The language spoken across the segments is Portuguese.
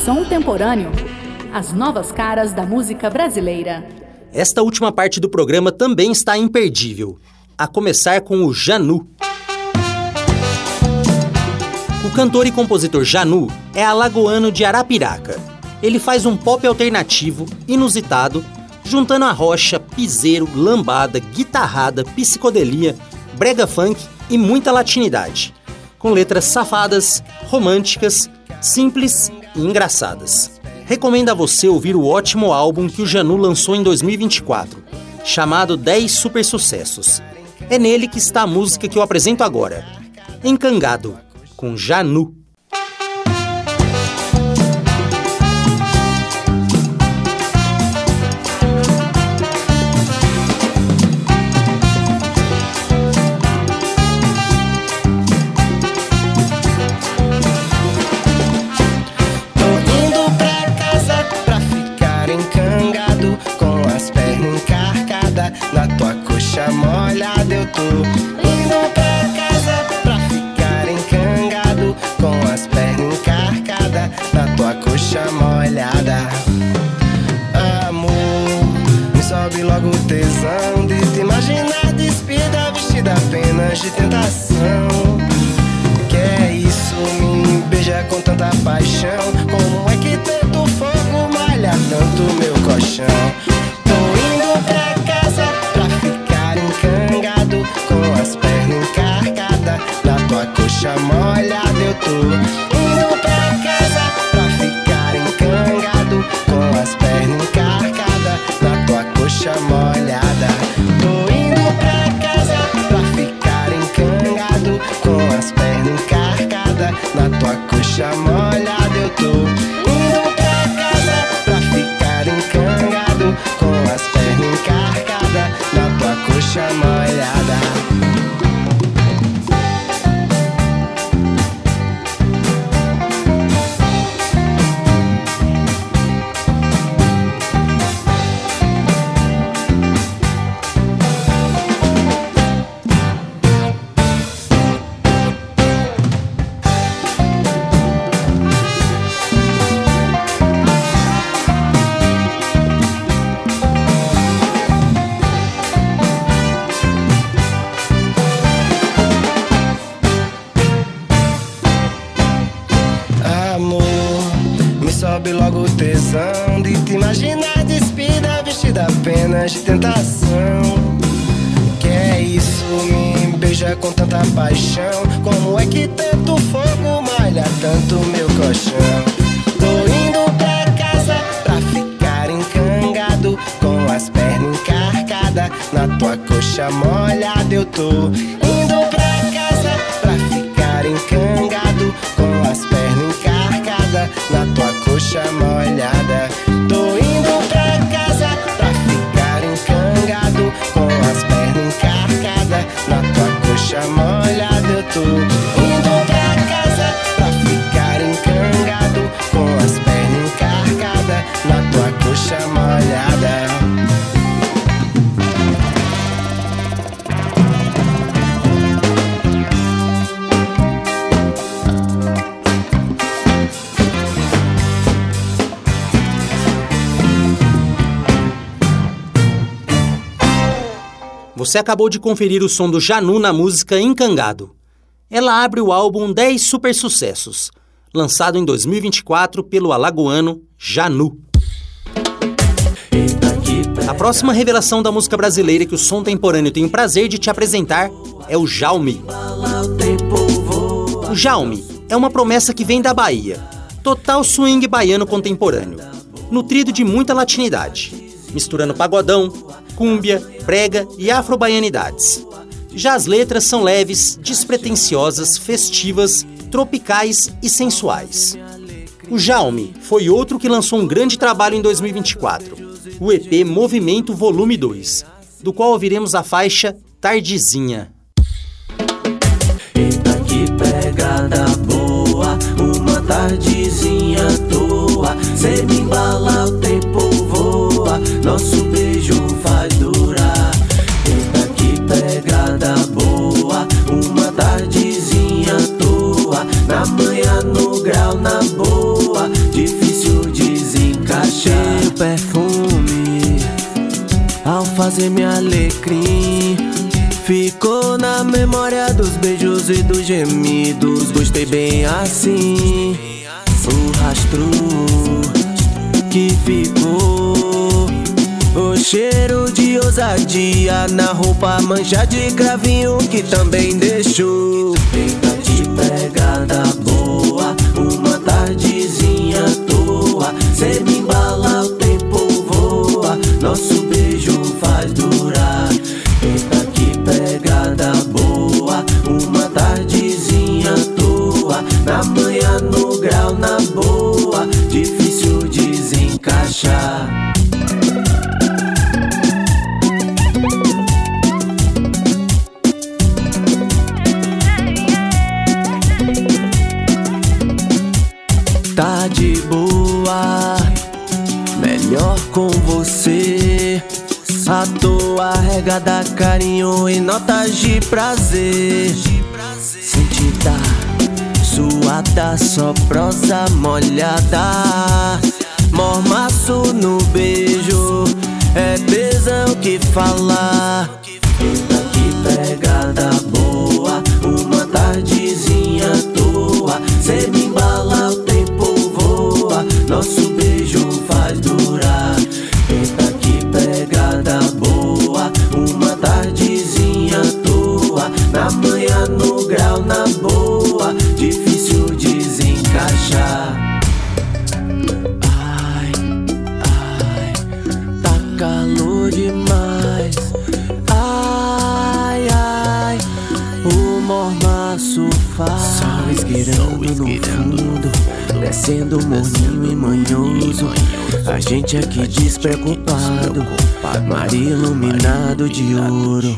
Som Temporâneo. As novas caras da música brasileira. Esta última parte do programa também está imperdível. A começar com o Janu. O cantor e compositor Janu é alagoano de Arapiraca. Ele faz um pop alternativo, inusitado, juntando a rocha, piseiro, lambada, guitarrada, psicodelia, brega funk e muita latinidade, com letras safadas, românticas, simples e engraçadas. Recomendo a você ouvir o ótimo álbum que o Janu lançou em 2024, chamado 10 Super Sucessos. É nele que está a música que eu apresento agora, Encangado, com Janu. Na tua coxa molhada eu tô indo pra casa pra ficar encangado, com as pernas encarcadas na tua coxa molhada. Amor, me sobe logo o tesão de te imaginar despida, vestida apenas de tentação. Que é isso, me beija com tanta paixão. Como é que tanto fogo molha tanto meu colchão? Tô indo pra pra ficar encangado, com as pernas encarcadas na tua coxa molhada eu tô indo pra casa pra ficar encangado, com as pernas encarcadas na tua coxa molhada. Tô indo pra casa pra ficar encangado, com as pernas encarcadas na tua coxa molhada eu tô indo pra casa pra ficar encangado, com as pernas encarcadas na tua coxa molhada. Sobe logo o tesão de te imaginar despida, vestida apenas de tentação. Que é isso, me beija com tanta paixão. Como é que tanto fogo malha tanto meu colchão? Tô indo pra casa pra ficar encangado, com as pernas encarcadas na tua coxa molhada eu tô indo pra casa pra ficar encangado, com as pernas encarcadas na tua coxa molhada. Tô indo pra casa pra ficar encangado, com as pernas encarcadas na tua coxa molhada eu tô indo pra casa pra ficar encangado, com as pernas encarcadas na tua coxa molhada. Você acabou de conferir o som do Janu na música Encangado. Ela abre o álbum 10 Super Sucessos, lançado em 2024 pelo alagoano Janu. A próxima revelação da música brasileira que o Som Temporâneo tem o prazer de te apresentar é o Jaume. O Jaume é uma promessa que vem da Bahia, total swing baiano contemporâneo, nutrido de muita latinidade, misturando pagodão, cúmbia, brega e afro-baianidades. Já as letras são leves, despretensiosas, festivas, tropicais e sensuais. O Jaume foi outro que lançou um grande trabalho em 2024, o EP Movimento Volume 2, do qual ouviremos a faixa Tardezinha. Eita, que pegada boa, uma tardezinha à toa, cê me embala, o tempo voa, nosso beijo faz durar. Eita, que pegada boa, uma tardezinha à toa, na manhã no grau, na boa, difícil perfume ao fazer meu alecrim. Ficou na memória dos beijos e dos gemidos. Gostei bem assim. O rastro que ficou, o cheiro de ousadia na roupa, mancha de cravinho que também deixou. Feita de pegada boa, uma tardezinha à toa. Cê me embala, o tempo voa, nosso beijo faz durar. Feita que pegada boa, uma tardezinha à toa. Na manhã, no grau, na boa, difícil desencaixar. Tá de boa, melhor com você. À toa, regada, carinho e notas de prazer. Sentida, suada, só prosa molhada. Mormaço no beijo, é tesão que fala. Eita, que pegada boa, uma tardezinha à toa. Cê me embala, o tempo voa, nosso beijo faz durar. Eita, que pegada boa, uma tardezinha à toa. Na manhã, no grau, na boa, difícil desencaixar. Ai, ai, tá calor demais. Ai, ai, o mormaço faz. Sol esgueirando no fundo, descendo morninho e manhoso. A gente aqui despreocupado, mar iluminado de ouro.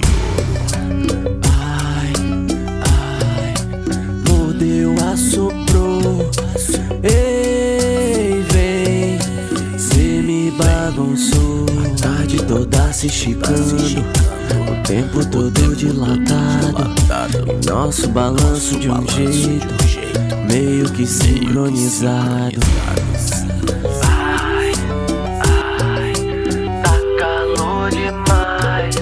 Ai, ai, mordeu, assoprou. Ei, vem, cê me bagunçou. A tarde toda se esticando, o tempo todo dilatado. E nosso balanço de um jeito meio que sincronizado. Ai, ai, tá calor demais.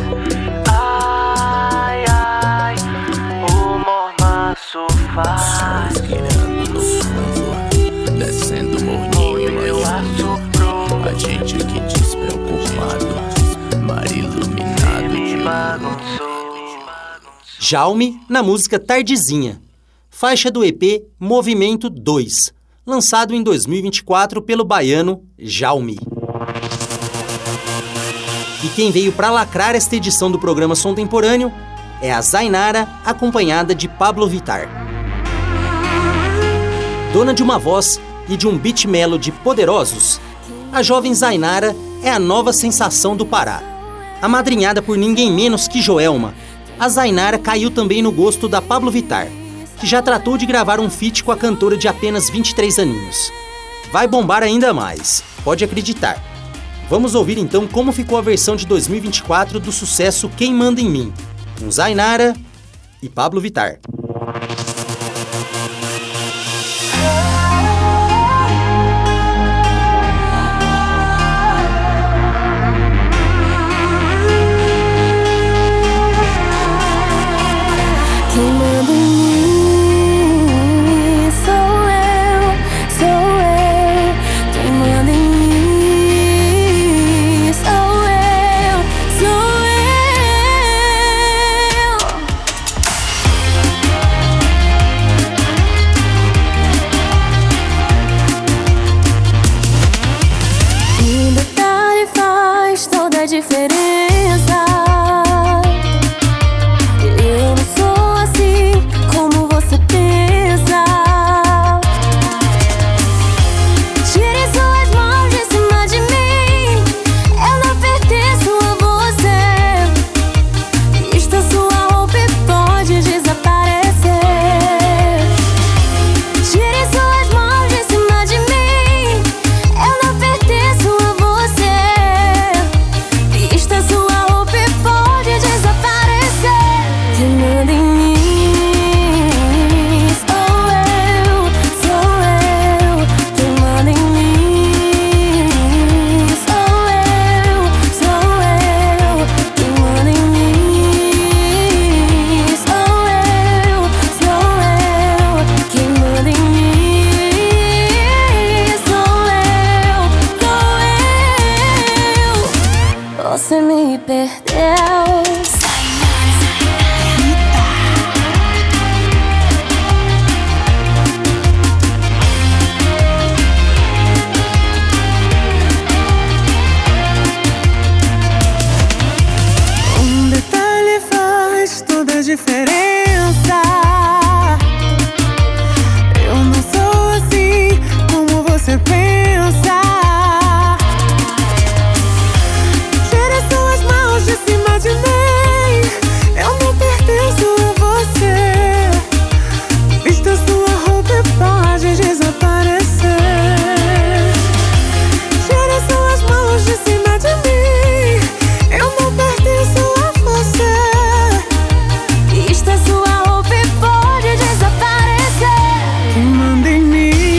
Ai, ai, o mormaço faz. Esgueirando no fundo, descendo morninho e manhoso. A gente aqui despreocupado, mar iluminado de bagunçou. Jaume na música Tardezinha, faixa do EP Movimento 2, lançado em 2024 pelo baiano Jaume. E quem veio para lacrar esta edição do programa Som Temporâneo é a Zainara, acompanhada de Pablo Vittar. Dona de uma voz e de um beat melody poderosos, a jovem Zainara é a nova sensação do Pará. Amadrinhada por ninguém menos que Joelma, a Zainara caiu também no gosto da Pablo Vittar, que já tratou de gravar um feat com a cantora de apenas 23 aninhos. Vai bombar ainda mais, pode acreditar. Vamos ouvir então como ficou a versão de 2024 do sucesso Quem Manda em Mim, com Zainara e Pablo Vittar. Quem manda em mim sou eu. Quem manda em mim sou eu. me perdeu. Um detalhe faz toda a diferença. Eu não sou assim como você pensa. Tire suas mãos de cima de mim. Eu não pertenço a você. Vista sua roupa e pode desaparecer. Tire suas mãos de cima de mim. Eu não pertenço a você. Vista sua roupa e pode desaparecer. Quem manda em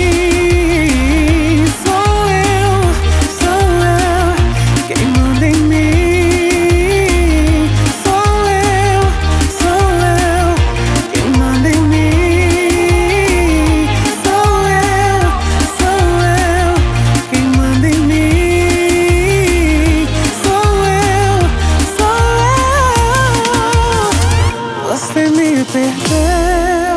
mim sou eu, sou eu. Quem manda em mim sou eu, sou eu. Quem manda em mim sou eu, sou eu. Quem manda em mim sou eu, sou eu. Você me perdeu.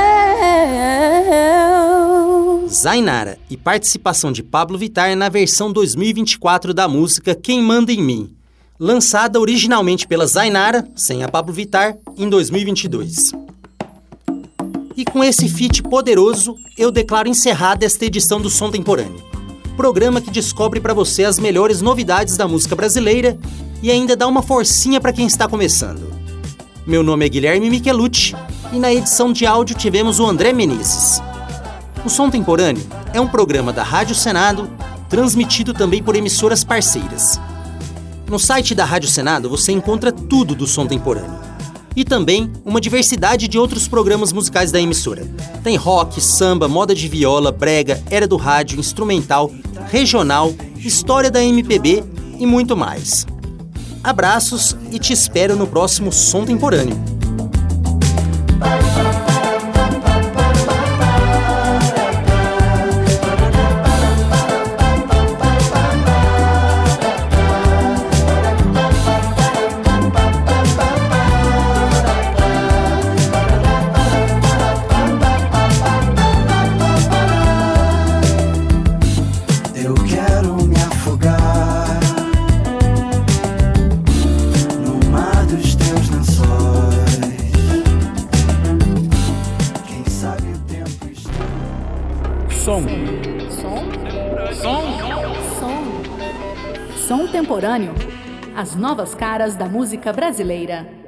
Zainara e participação de Pablo Vittar na versão 2024 da música Quem Manda em Mim, lançada originalmente pela Zainara, sem a Pablo Vittar, em 2022. E com esse feat poderoso, eu declaro encerrada esta edição do Som Temporâneo, programa que descobre para você as melhores novidades da música brasileira e ainda dá uma forcinha para quem está começando. Meu nome é Guilherme Michelucci e na edição de áudio tivemos o André Menezes. O Som Temporâneo é um programa da Rádio Senado, transmitido também por emissoras parceiras. No site da Rádio Senado você encontra tudo do Som Temporâneo. E também uma diversidade de outros programas musicais da emissora. Tem rock, samba, moda de viola, brega, era do rádio, instrumental, regional, história da MPB e muito mais. Abraços e te espero no próximo Som Temporâneo. Eu quero me afogar no mar dos teus lençóis. Quem sabe o tempo está. Som Temporâneo. As novas caras da música brasileira.